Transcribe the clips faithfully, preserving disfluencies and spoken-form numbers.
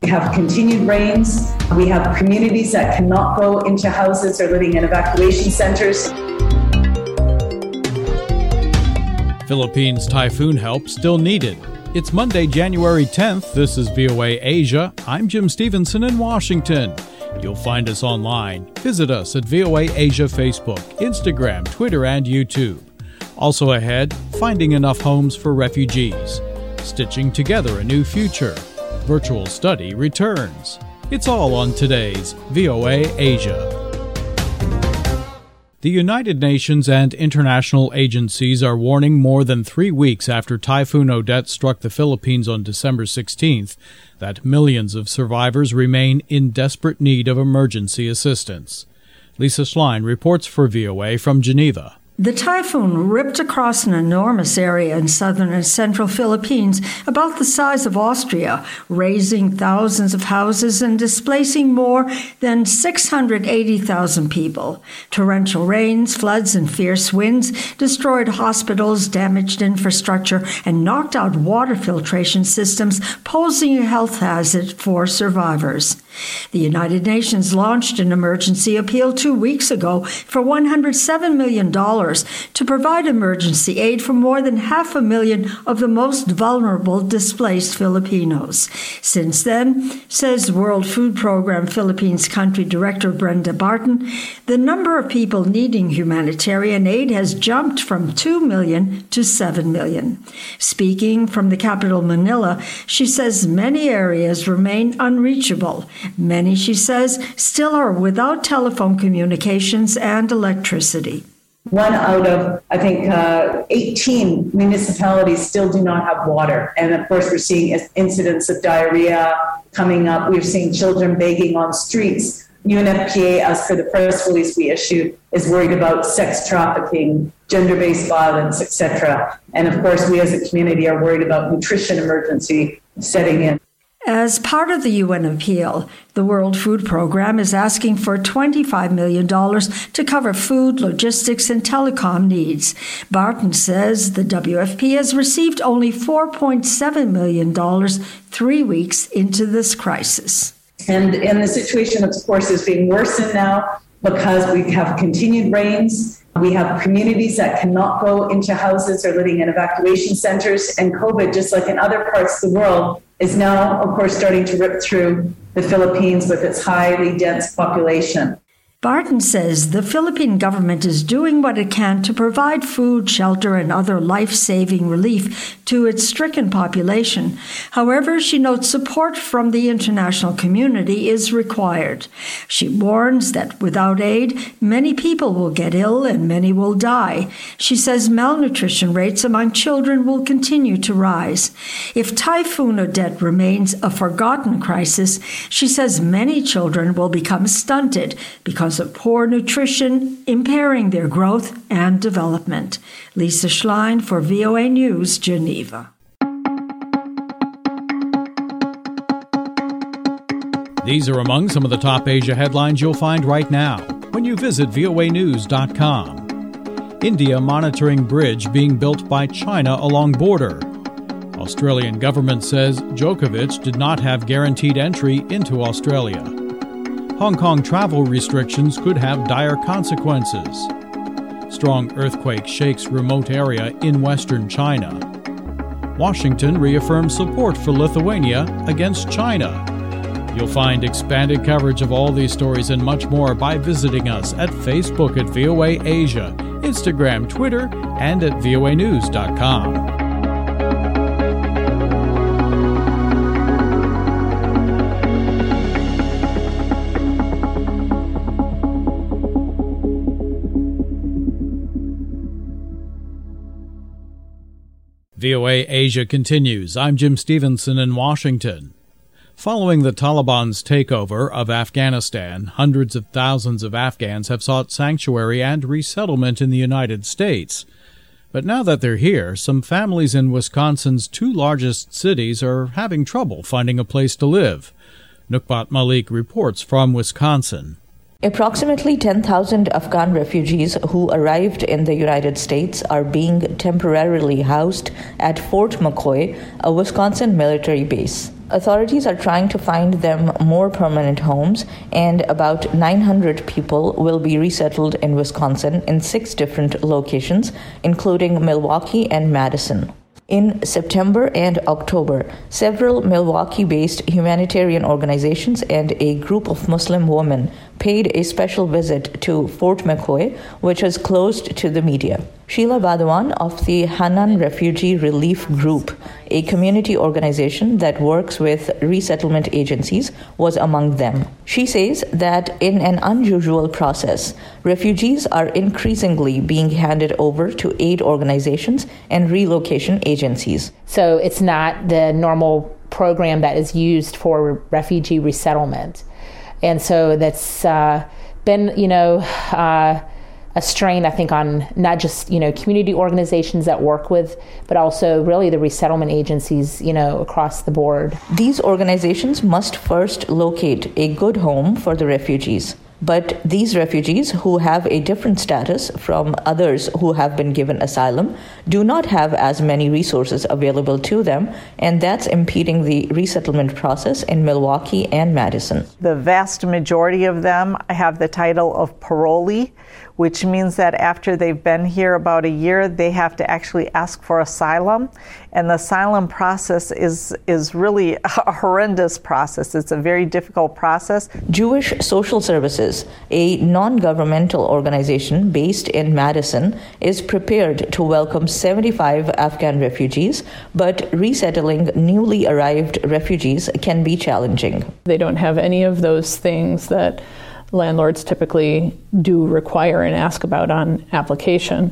We have continued rains. We have communities that cannot go into houses or living in evacuation centers. Philippines typhoon help still needed. It's Monday, January tenth. This is V O A Asia. I'm Jim Stevenson in Washington. You'll find us online. Visit us at V O A Asia Facebook, Instagram, Twitter, and YouTube. Also ahead, finding enough homes for refugees. Stitching together a new future. Virtual study returns. It's all on today's V O A Asia. The United Nations and international agencies are warning more than three weeks after Typhoon Odette struck the Philippines on December sixteenth that millions of survivors remain in desperate need of emergency assistance. Lisa Schlein reports for V O A from Geneva. The typhoon ripped across an enormous area in southern and central Philippines, about the size of Austria, razing thousands of houses and displacing more than six hundred eighty thousand people. Torrential rains, floods, and fierce winds destroyed hospitals, damaged infrastructure, and knocked out water filtration systems, posing a health hazard for survivors. The United Nations launched an emergency appeal two weeks ago for one hundred seven million dollars to provide emergency aid for more than half a million of the most vulnerable displaced Filipinos. Since then, says World Food Program Philippines Country Director Brenda Barton, the number of people needing humanitarian aid has jumped from two million to seven million. Speaking from the capital Manila, she says many areas remain unreachable. Many, she says, still are without telephone communications and electricity. One out of, I think, uh, eighteen municipalities still do not have water. And of course, we're seeing incidents of diarrhea coming up. We're seeing children begging on streets. U N F P A, as per the press release we issued, is worried about sex trafficking, gender-based violence, et cetera. And of course, we as a community are worried about nutrition emergency setting in. As part of the U N appeal, the World Food Program is asking for twenty-five million dollars to cover food, logistics, and telecom needs. Barton says the W F P has received only four point seven million dollars three weeks into this crisis. And, and the situation, of course, is being worsened now because we have continued rains. We have communities that cannot go into houses or living in evacuation centers. And COVID, just like in other parts of the world, is now, of course, starting to rip through the Philippines with its highly dense population. Barton says the Philippine government is doing what it can to provide food, shelter, and other life-saving relief to its stricken population. However, she notes support from the international community is required. She warns that without aid, many people will get ill and many will die. She says malnutrition rates among children will continue to rise. If Typhoon Odette remains a forgotten crisis, she says many children will become stunted because of poor nutrition, impairing their growth and development. Lisa Schlein for V O A News, Geneva. These are among some of the top Asia headlines you'll find right now when you visit V O A news dot com. India monitoring bridge being built by China along border. Australian government says Djokovic did not have guaranteed entry into Australia. Hong Kong travel restrictions could have dire consequences. Strong earthquake shakes remote area in western China. Washington reaffirms support for Lithuania against China. You'll find expanded coverage of all these stories and much more by visiting us at Facebook at V O A Asia, Instagram, Twitter, and at V O A news dot com. V O A Asia continues. I'm Jim Stevenson in Washington. Following the Taliban's takeover of Afghanistan, hundreds of thousands of Afghans have sought sanctuary and resettlement in the United States. But now that they're here, some families in Wisconsin's two largest cities are having trouble finding a place to live. Nukbat Malik reports from Wisconsin. Approximately ten thousand Afghan refugees who arrived in the United States are being temporarily housed at Fort McCoy, a Wisconsin military base. Authorities are trying to find them more permanent homes, and about nine hundred people will be resettled in Wisconsin in six different locations, including Milwaukee and Madison. In September and October, several Milwaukee-based humanitarian organizations and a group of Muslim women paid a special visit to Fort McCoy, which is closed to the media. Sheila Badawan of the Hanan Refugee Relief Group, a community organization that works with resettlement agencies, was among them. She says that in an unusual process, refugees are increasingly being handed over to aid organizations and relocation agencies. So it's not the normal program that is used for refugee resettlement. And so that's uh, been, you know, uh, a strain, I think, on not just, you know, community organizations that work with, but also really the resettlement agencies, you know, across the board. These organizations must first locate a good home for the refugees. But these refugees, who have a different status from others who have been given asylum, do not have as many resources available to them, and that's impeding the resettlement process in Milwaukee and Madison. The vast majority of them have the title of parolee, which means that after they've been here about a year, they have to actually ask for asylum. And the asylum process is, is really a horrendous process. It's a very difficult process. Jewish Social Services, a non-governmental organization based in Madison, is prepared to welcome seventy-five Afghan refugees, but resettling newly arrived refugees can be challenging. They don't have any of those things that landlords typically do require and ask about on application.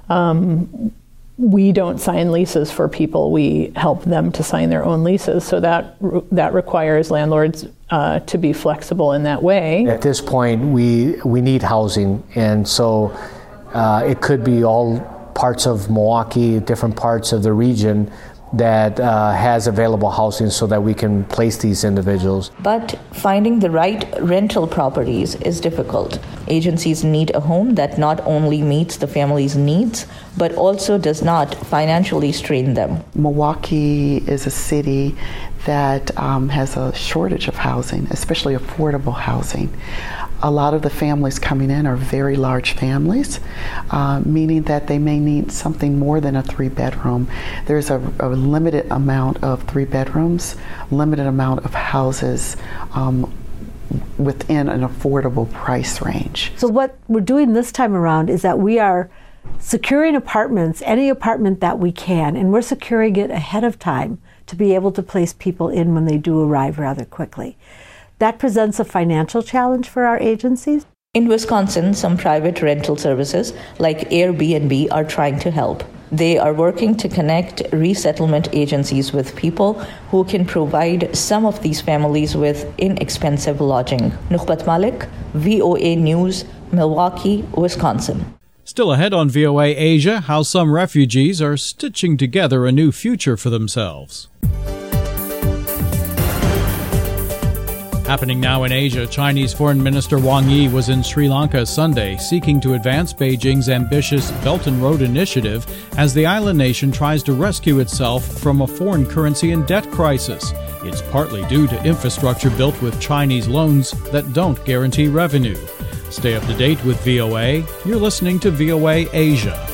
Um, we don't sign leases for people. We help them to sign their own leases. So that that requires landlords uh, to be flexible in that way. At this point, we we need housing, and so uh, it could be all parts of Milwaukee, different parts of the region that uh, has available housing so that we can place these individuals. But finding the right rental properties is difficult. Agencies need a home that not only meets the family's needs, but also does not financially strain them. Milwaukee is a city that um, has a shortage of housing, especially affordable housing. A lot of the families coming in are very large families, uh, meaning that they may need something more than a three bedroom. There's a, a limited amount of three bedrooms, limited amount of houses um, within an affordable price range. So what we're doing this time around is that we are securing apartments, any apartment that we can, and we're securing it ahead of time to be able to place people in when they do arrive rather quickly. That presents a financial challenge for our agencies. In Wisconsin, some private rental services like Airbnb are trying to help. They are working to connect resettlement agencies with people who can provide some of these families with inexpensive lodging. Nukhbat Malik, V O A News, Milwaukee, Wisconsin. Still ahead on V O A Asia, how some refugees are stitching together a new future for themselves. Happening now in Asia, Chinese Foreign Minister Wang Yi was in Sri Lanka Sunday, seeking to advance Beijing's ambitious Belt and Road Initiative as the island nation tries to rescue itself from a foreign currency and debt crisis. It's partly due to infrastructure built with Chinese loans that don't guarantee revenue. Stay up to date with V O A. You're listening to V O A Asia.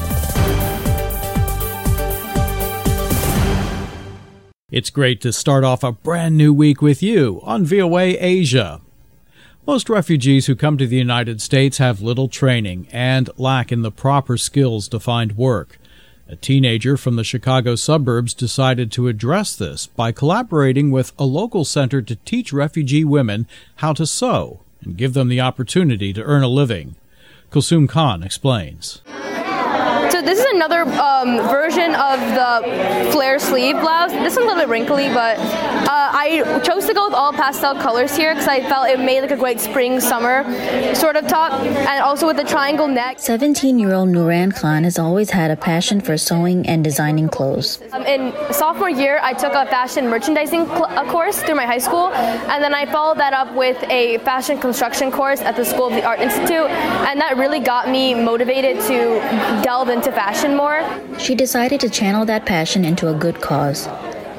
It's great to start off a brand new week with you on V O A Asia. Most refugees who come to the United States have little training and lack in the proper skills to find work. A teenager from the Chicago suburbs decided to address this by collaborating with a local center to teach refugee women how to sew and give them the opportunity to earn a living. Kulsum Khan explains. So this is another um, version of the flare sleeve blouse. This is a little bit wrinkly, but uh, I chose to go with all pastel colors here because I felt it made like a great spring summer sort of top, and also with the triangle neck. seventeen-year-old Nuran Khan has always had a passion for sewing and designing clothes. Um, in sophomore year, I took a fashion merchandising cl- a course through my high school, and then I followed that up with a fashion construction course at the School of the Art Institute, and that really got me motivated to delve into fashion more. She decided to channel that passion into a good cause.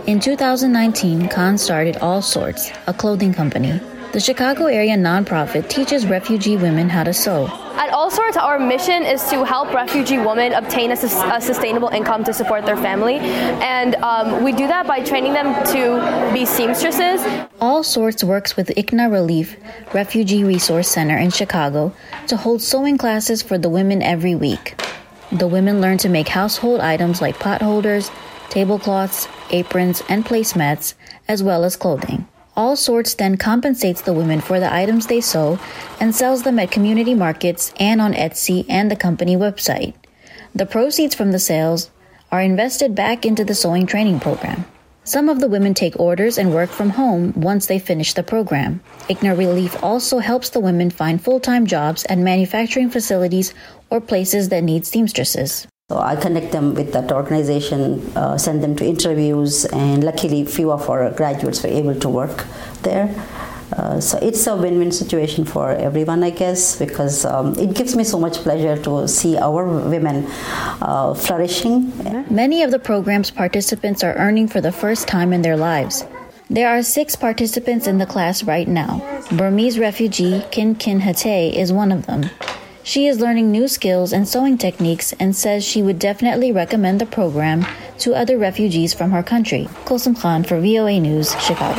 In two thousand nineteen, Khan started All Sorts, a clothing company. The Chicago area nonprofit teaches refugee women how to sew. At All Sorts, our mission is to help refugee women obtain a, sus- a sustainable income to support their family. And um, we do that by training them to be seamstresses. All Sorts works with I C N A Relief Refugee Resource Center in Chicago to hold sewing classes for the women every week. The women learn to make household items like pot holders, tablecloths, aprons, and placemats, as well as clothing. All Sorts then compensates the women for the items they sew and sells them at community markets and on Etsy and the company website. The proceeds from the sales are invested back into the sewing training program. Some of the women take orders and work from home once they finish the program. I C N A Relief also helps the women find full-time jobs at manufacturing facilities or places that need seamstresses. So I connect them with that organization, uh, send them to interviews, and luckily few of our graduates were able to work there. Uh, so it's a win-win situation for everyone, I guess, because um, it gives me so much pleasure to see our women uh, flourishing. Many of the program's participants are earning for the first time in their lives. There are six participants in the class right now. Burmese refugee Kin Kin Hate is one of them. She is learning new skills and sewing techniques and says she would definitely recommend the program to other refugees from her country. Kulsum Khan for V O A News, Chicago.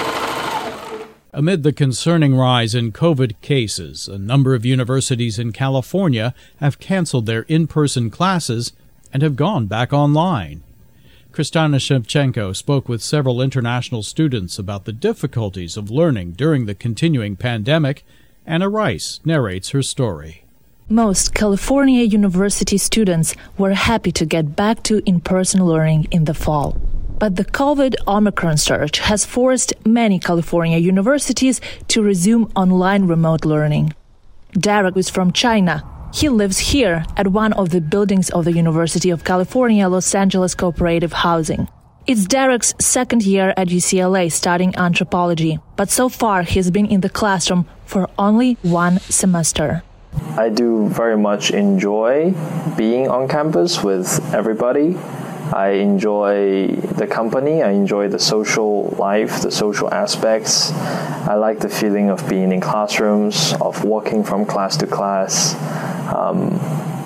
Amid the concerning rise in COVID cases, a number of universities in California have canceled their in-person classes and have gone back online. Kristana Shevchenko spoke with several international students about the difficulties of learning during the continuing pandemic. Anna Rice narrates her story. Most California university students were happy to get back to in-person learning in the fall. But the COVID Omicron surge has forced many California universities to resume online remote learning. Derek is from China. He lives here at one of the buildings of the University of California, Los Angeles Cooperative Housing. It's Derek's second year at U C L A studying anthropology, but so far he's been in the classroom for only one semester. I do very much enjoy being on campus with everybody. I enjoy the company, I enjoy the social life, the social aspects. I like the feeling of being in classrooms, of walking from class to class. Um,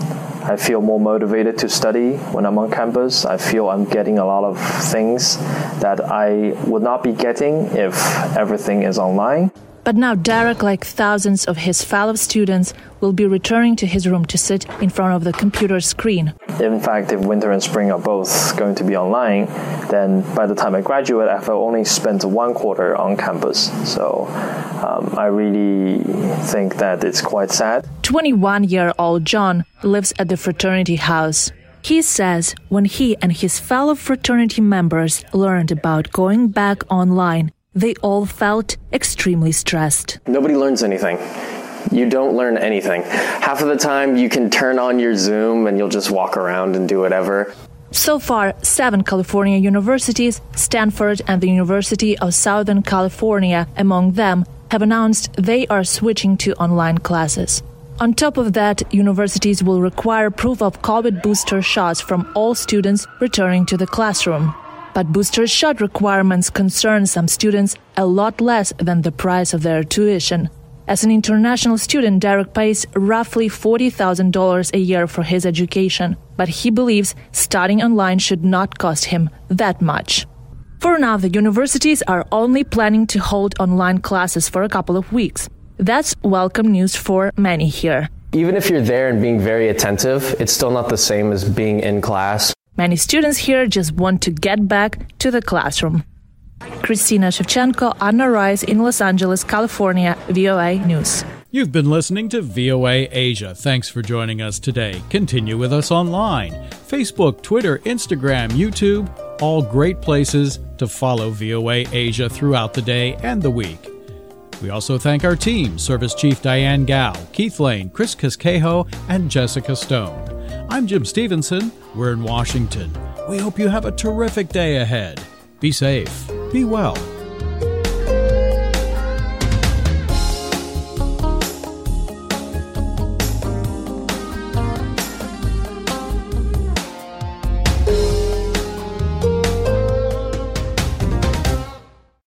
I feel more motivated to study when I'm on campus. I feel I'm getting a lot of things that I would not be getting if everything is online. But now Derek, like thousands of his fellow students, will be returning to his room to sit in front of the computer screen. In fact, if winter and spring are both going to be online, then by the time I graduate, I've only spent one quarter on campus. So um, I really think that it's quite sad. twenty-one-year-old John lives at the fraternity house. He says when he and his fellow fraternity members learned about going back online, they all felt extremely stressed. Nobody learns anything. You don't learn anything. Half of the time you can turn on your Zoom and you'll just walk around and do whatever. So far, seven California universities, Stanford and the University of Southern California among them, have announced they are switching to online classes. On top of that, universities will require proof of COVID booster shots from all students returning to the classroom. But booster shot requirements concern some students a lot less than the price of their tuition. As an international student, Derek pays roughly forty thousand dollars a year for his education, but he believes studying online should not cost him that much. For now, the universities are only planning to hold online classes for a couple of weeks. That's welcome news for many here. Even if you're there and being very attentive, it's still not the same as being in class. Many students here just want to get back to the classroom. Kristina Shevchenko, Anna Rice in Los Angeles, California, V O A News. You've been listening to V O A Asia. Thanks for joining us today. Continue with us online. Facebook, Twitter, Instagram, YouTube, all great places to follow V O A Asia throughout the day and the week. We also thank our team, Service Chief Diane Gao, Keith Lane, Chris Casquejo, and Jessica Stone. I'm Jim Stevenson. We're in Washington. We hope you have a terrific day ahead. Be safe. Be well.